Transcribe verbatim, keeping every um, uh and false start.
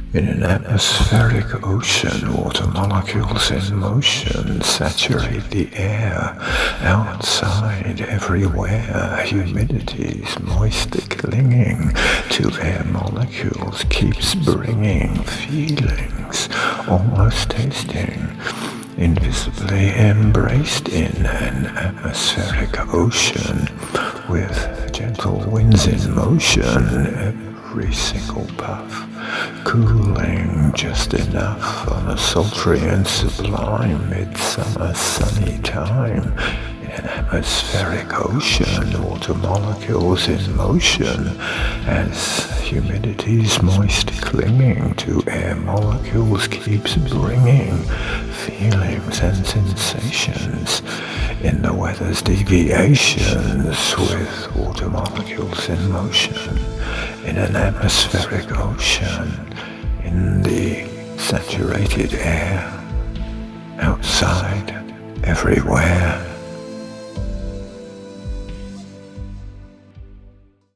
In an atmospheric ocean, water molecules in motion saturate the air. Outside, everywhere, humidity's moisty clinging to air molecules keeps bringing feelings, almost tasting, invisibly embraced in an atmospheric ocean, with gentle winds in motion. Every single puff, cooling just enough on a sultry and sublime midsummer sunny time. In an atmospheric ocean, water molecules in motion, as humidity's moist clinging to air molecules keeps bringing feelings and sensations. In the weather's deviations, with water molecules in motion, in an atmospheric ocean, in the saturated air, outside, everywhere.